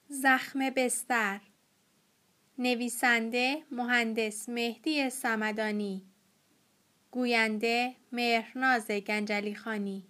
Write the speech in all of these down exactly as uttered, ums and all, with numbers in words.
زخم بستر. نویسنده مهندس مهدی صمدانی. گوینده مهرناز گنجلیخانی.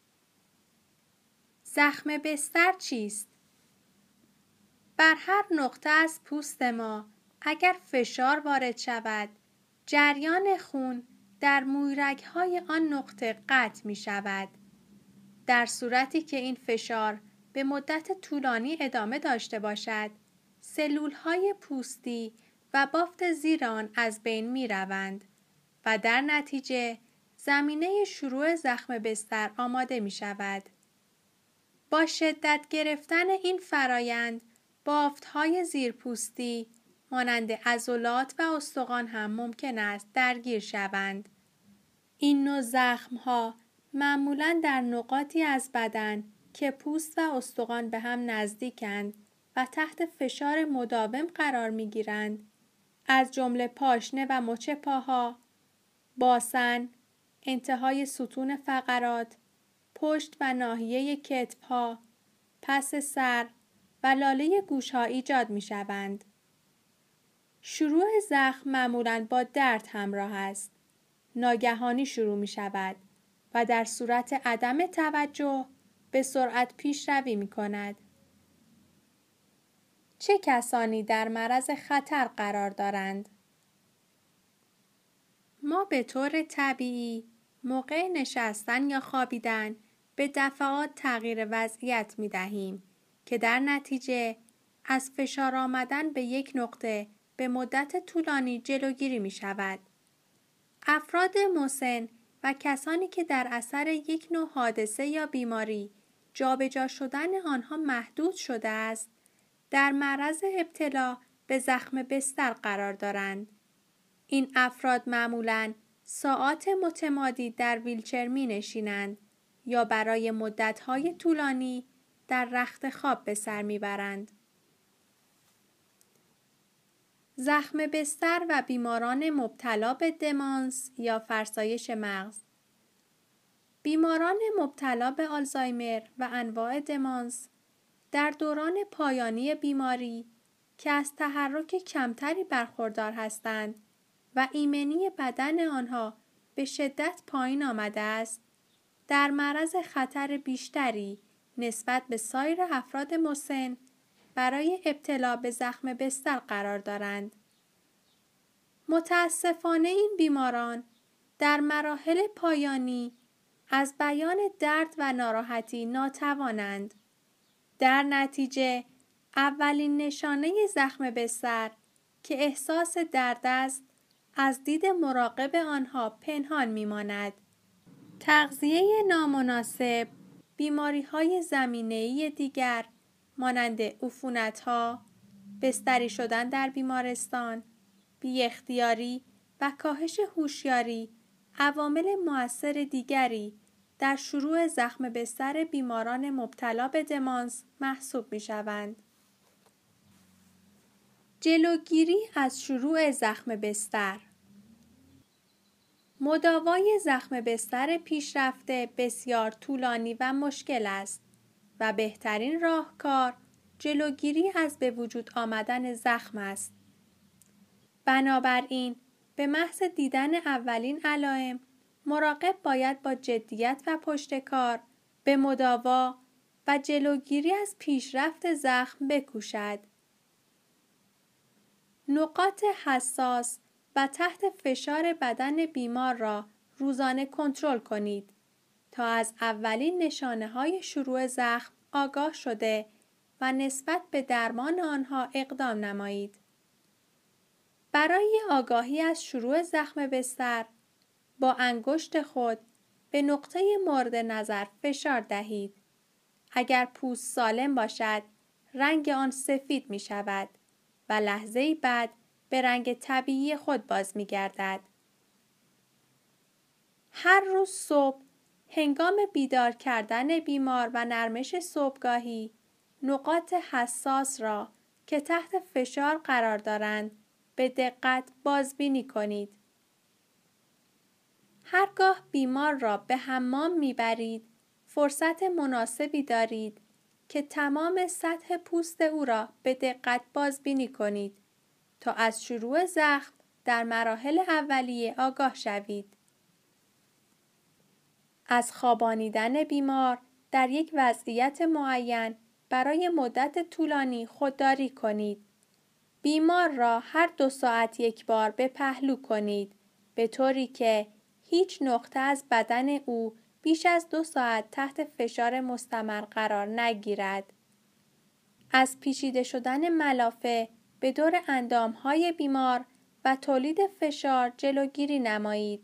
زخم بستر چیست؟ بر هر نقطه از پوست ما اگر فشار وارد شود، جریان خون در مویرگ‌های آن نقطه قطع می شود. در صورتی که این فشار به مدت طولانی ادامه داشته باشد، سلول‌های پوستی و بافت زیر آن از بین می روند و در نتیجه زمینه شروع زخم بستر آماده می شود. با شدت گرفتن این فرایند، بافت‌های زیرپوستی مانند عضلات و استخوان هم ممکن است درگیر شوند. این نوع زخم‌ها معمولاً در نقاطی از بدن که پوست و استخوان به هم نزدیکند و تحت فشار مداوم قرار می‌گیرند، از جمله پاشنه و مچ پاها، باسن، انتهای ستون فقرات، پشت و ناحیه کتف‌ها، پس سر و لاله گوش‌ها ایجاد می‌شوند. شروع زخم معمولاً با درد همراه است. ناگهانی شروع می‌شود و در صورت عدم توجه به سرعت پیشروی می‌کند. چه کسانی در معرض خطر قرار دارند؟ ما به طور طبیعی موقع نشستن یا خوابیدن به دفعات تغییر وضعیت می‌دهیم که در نتیجه از فشار آمدن به یک نقطه به مدت طولانی جلوگیری می‌شود. افراد مسن و کسانی که در اثر یک نوع حادثه یا بیماری جابجا شدن آنها محدود شده است، در معرض ابتلا به زخم بستر قرار دارند. این افراد معمولاً ساعات متمادی در ویلچر می نشینند یا برای مدت‌های طولانی در رخت خواب به سر می برند. زخم بستر و بیماران مبتلا به دمانس یا فرسایش مغز. بیماران مبتلا به آلزایمر و انواع دمانس در دوران پایانی بیماری که از تحرک کمتری برخوردار هستند و ایمنی بدن آنها به شدت پایین آمده است، در معرض خطر بیشتری نسبت به سایر افراد مسن برای ابتلا به زخم بستر قرار دارند. متاسفانه این بیماران در مراحل پایانی از بیان درد و ناراحتی ناتوانند. در نتیجه اولین نشانه زخم بستر که احساس درد است، از دید مراقب آنها پنهان می‌ماند. تغذیه نامناسب، بیماری‌های زمینه‌ای دیگر مانند عفونت‌ها، بستری شدن در بیمارستان، بی‌اختیاری و کاهش هوشیاری عوامل مؤثر دیگری در شروع زخم بستر بیماران مبتلا به دمانس محسوب می‌شوند. جلوگیری از شروع زخم بستر. مداوای زخم بستر پیشرفته بسیار طولانی و مشکل است و بهترین راهکار جلوگیری از به وجود آمدن زخم است. بنابراین به محض دیدن اولین علائم، مراقب باید با جدیت و پشتکار به مداوا و جلوگیری از پیشرفت زخم بکوشد. نقاط حساس و تحت فشار بدن بیمار را روزانه کنترل کنید تا از اولین نشانه‌های شروع زخم آگاه شده و نسبت به درمان آنها اقدام نمایید. برای آگاهی از شروع زخم بستر، با انگشت خود به نقطه مورد نظر فشار دهید. اگر پوست سالم باشد، رنگ آن سفید می شود و لحظه‌ای بعد به رنگ طبیعی خود باز می گردد. هر روز صبح، هنگام بیدار کردن بیمار و نرمش صبحگاهی، نقاط حساس را که تحت فشار قرار دارند، به دقت بازبینی کنید. هرگاه بیمار را به حمام می‌برید، فرصت مناسبی دارید که تمام سطح پوست او را به دقت بازبینی کنید تا از شروع زخم در مراحل اولیه آگاه شوید. از خوابانیدن بیمار در یک وضعیت معین برای مدت طولانی خودداری کنید. بیمار را هر دو ساعت یک بار به پهلو کنید به طوری که هیچ نقطه از بدن او بیش از دو ساعت تحت فشار مستمر قرار نگیرد. از پیچیده شدن ملافه به دور اندامهای بیمار و تولید فشار جلوگیری نمایید.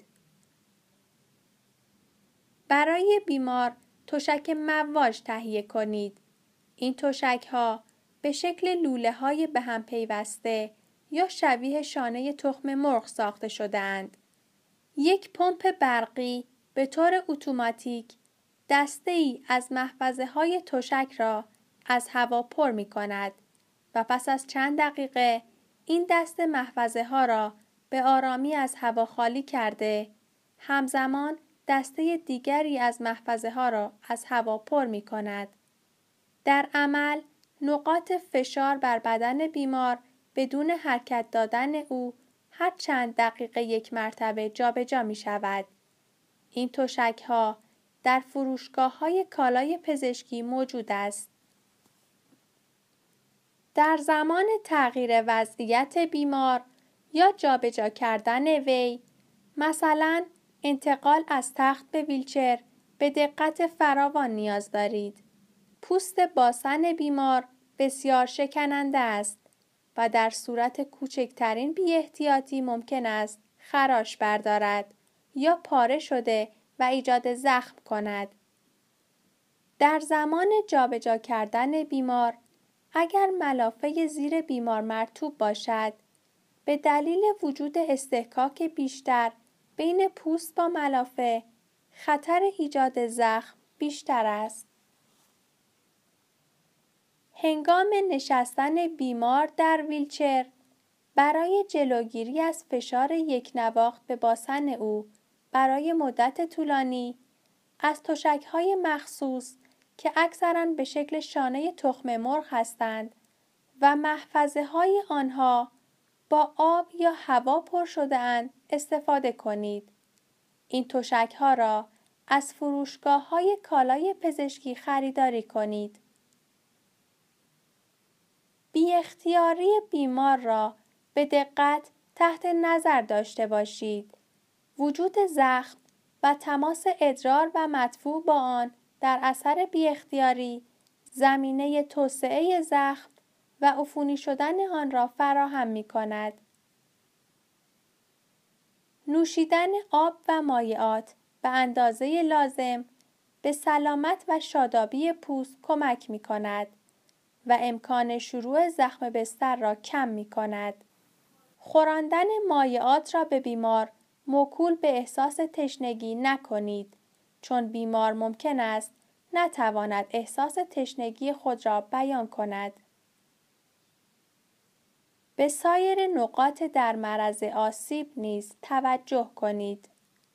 برای بیمار تشک مواج تهیه کنید. این تشک‌ها به شکل لوله‌های به هم پیوسته یا شبیه شانه تخم مرغ ساخته شده‌اند. یک پمپ برقی به طور اتوماتیک دسته‌ای از محفظه‌های تشک را از هوا پر می‌کند و پس از چند دقیقه این دسته محفظه‌ها را به آرامی از هوا خالی کرده، همزمان دسته دیگری از محفظه‌ها را از هوا پر می‌کند. در عمل نقاط فشار بر بدن بیمار بدون حرکت دادن او هر چند دقیقه یک مرتبه جابجا می شود. این تشک‌ها در فروشگاه‌های کالای پزشکی موجود است. در زمان تغییر وضعیت بیمار یا جابجا کردن وی، مثلا انتقال از تخت به ویلچر، به دقت فراوان نیاز دارید. پوست باسن بیمار بسیار شکننده است و در صورت کوچکترین بی‌احتیاطی ممکن است خراش بردارد یا پاره شده و ایجاد زخم کند. در زمان جابجا کردن بیمار، اگر ملافه زیر بیمار مرطوب باشد، به دلیل وجود استحکاک بیشتر بین پوست با ملافه، خطر ایجاد زخم بیشتر است. هنگام نشستن بیمار در ویلچر، برای جلوگیری از فشار یک نواخت به باسن او برای مدت طولانی، از تشک‌های مخصوص که اکثراً به شکل شانه تخم مرغ هستند و محفظه‌های آنها با آب یا هوا پر شده‌اند استفاده کنید. این تشک‌ها را از فروشگاه‌های کالای پزشکی خریداری کنید. بی اختیاری بیمار را به دقت تحت نظر داشته باشید. وجود زخم و تماس ادرار و مدفوع با آن در اثر بی اختیاری زمینه توسعه زخم و عفونی شدن آن را فراهم می کند. نوشیدن آب و مایعات به اندازه لازم به سلامت و شادابی پوست کمک می کند و امکان شروع زخم بستر را کم می کند. خوراندن مایعات را به بیمار موکول به احساس تشنگی نکنید، چون بیمار ممکن است نتواند احساس تشنگی خود را بیان کند. به سایر نقاط در معرض آسیب نیز توجه کنید.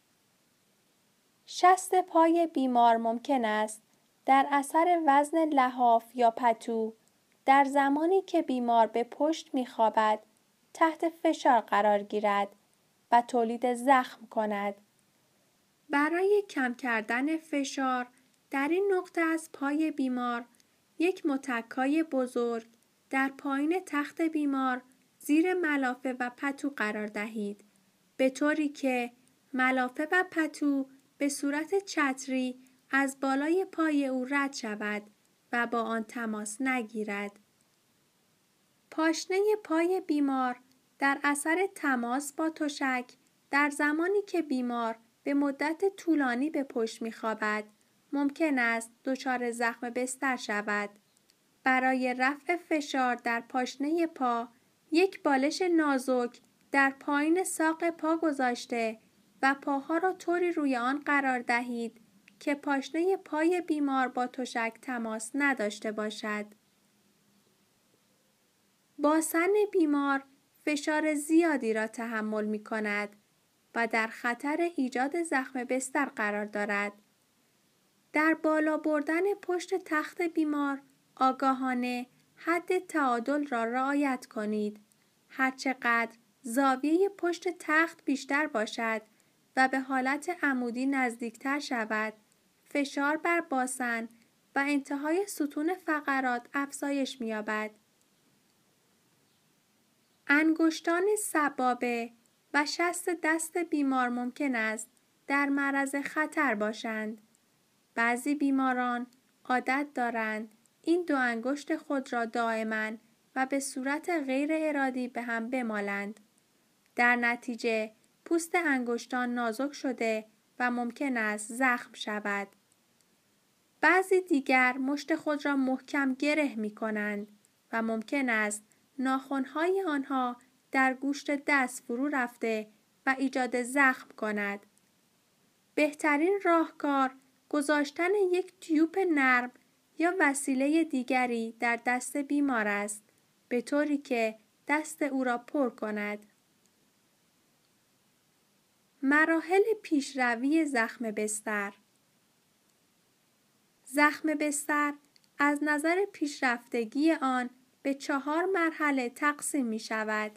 شست پای بیمار ممکن است در اثر وزن لحاف یا پتو در زمانی که بیمار به پشت می‌خوابد تحت فشار قرار گیرد و تولید زخم کند. برای کم کردن فشار در این نقطه از پای بیمار، یک متکای بزرگ در پایین تخت بیمار زیر ملافه و پتو قرار دهید، به طوری که ملافه و پتو به صورت چتری از بالای پای او رد شود و با آن تماس نگیرد. پاشنه پای بیمار در اثر تماس با تشک در زمانی که بیمار به مدت طولانی به پشت می‌خوابد، ممکن است دچار زخم بستر شود. برای رفع فشار در پاشنه پا، یک بالش نازک در پایین ساق پا گذاشته و پاها را طوری روی آن قرار دهید که پاشنه پای بیمار با تشک تماس نداشته باشد. باسن بیمار فشار زیادی را تحمل می کند و در خطر ایجاد زخم بستر قرار دارد. در بالا بردن پشت تخت بیمار آگاهانه حد تعادل را رعایت کنید. هرچقدر زاویه پشت تخت بیشتر باشد و به حالت عمودی نزدیکتر شود، فشار بر باسن و انتهای ستون فقرات افزایش می‌یابد. انگشتان سبابه و شست دست بیمار ممکن است در معرض خطر باشند. بعضی بیماران عادت دارند این دو انگشت خود را دائما و به صورت غیر ارادی به هم بمالند. در نتیجه پوست انگشتان نازک شده و ممکن است زخم شود. بعضی دیگر مشت خود را محکم گره می کنند و ممکن است ناخن‌های آنها در گوشت دست فرو رفته و ایجاد زخم کند. بهترین راهکار گذاشتن یک تیوب نرم یا وسیله دیگری در دست بیمار است، به طوری که دست او را پر کند. مراحل پیشروی زخم بستر. زخم بستر از نظر پیشرفتگی آن به چهار مرحله تقسیم می شود.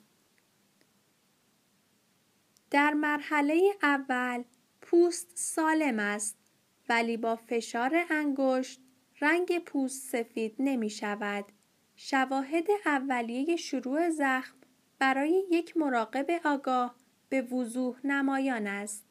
در مرحله اول پوست سالم است، ولی با فشار انگشت رنگ پوست سفید نمی شود. شواهد اولیه شروع زخم برای یک مراقب آگاه به وضوح نمایان است.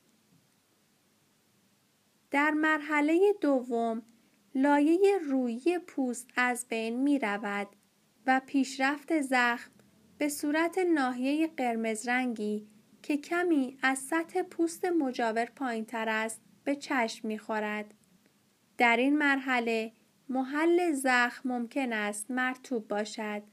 در مرحله دوم لایه رویی پوست از بین می رود و پیشرفت زخم به صورت ناحیه قرمز رنگی که کمی از سطح پوست مجاور پایین تر است به چشم می خورد. در این مرحله محل زخم ممکن است مرطوب باشد.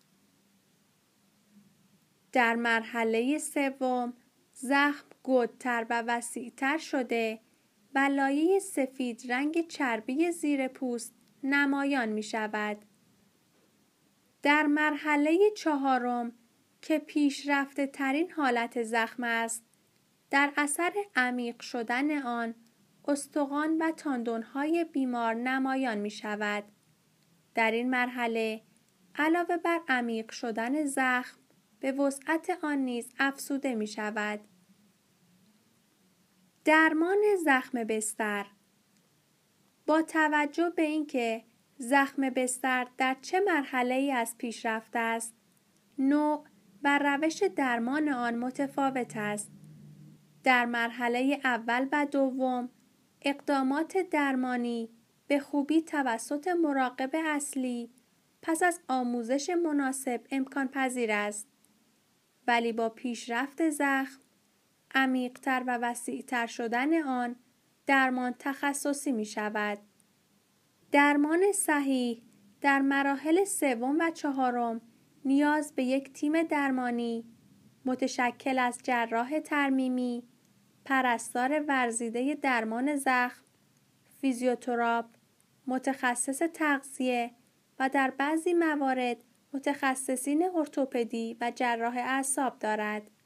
در مرحله سوم زخم گودتر و وسیعتر شده و لایه سفید رنگ چربی زیر پوست نمایان می شود. در مرحله چهارم که پیشرفته ترین حالت زخم است، در اثر عمیق شدن آن استخوان و تاندون‌های بیمار نمایان می شود. در این مرحله علاوه بر عمیق شدن زخم به وسعت آن نیز افزوده می شود. درمان زخم بستر. با توجه به اینکه زخم بستر در چه مرحله‌ای از پیشرفت است، نوع و روش درمان آن متفاوت است. در مرحله اول و دوم اقدامات درمانی به خوبی توسط مراقب اصلی پس از آموزش مناسب امکان پذیر است، ولی با پیشرفت زخم، عمیق‌تر و وسیع‌تر شدن آن، درمان تخصصی می شود. درمان صحیح در مراحل سوم و چهارم نیاز به یک تیم درمانی متشکل از جراح ترمیمی، پرستار ورزیده درمان زخم، فیزیوتراپ، متخصص تغذیه و در بعضی موارد متخصصین ارتوپدی و جراح اعصاب دارد.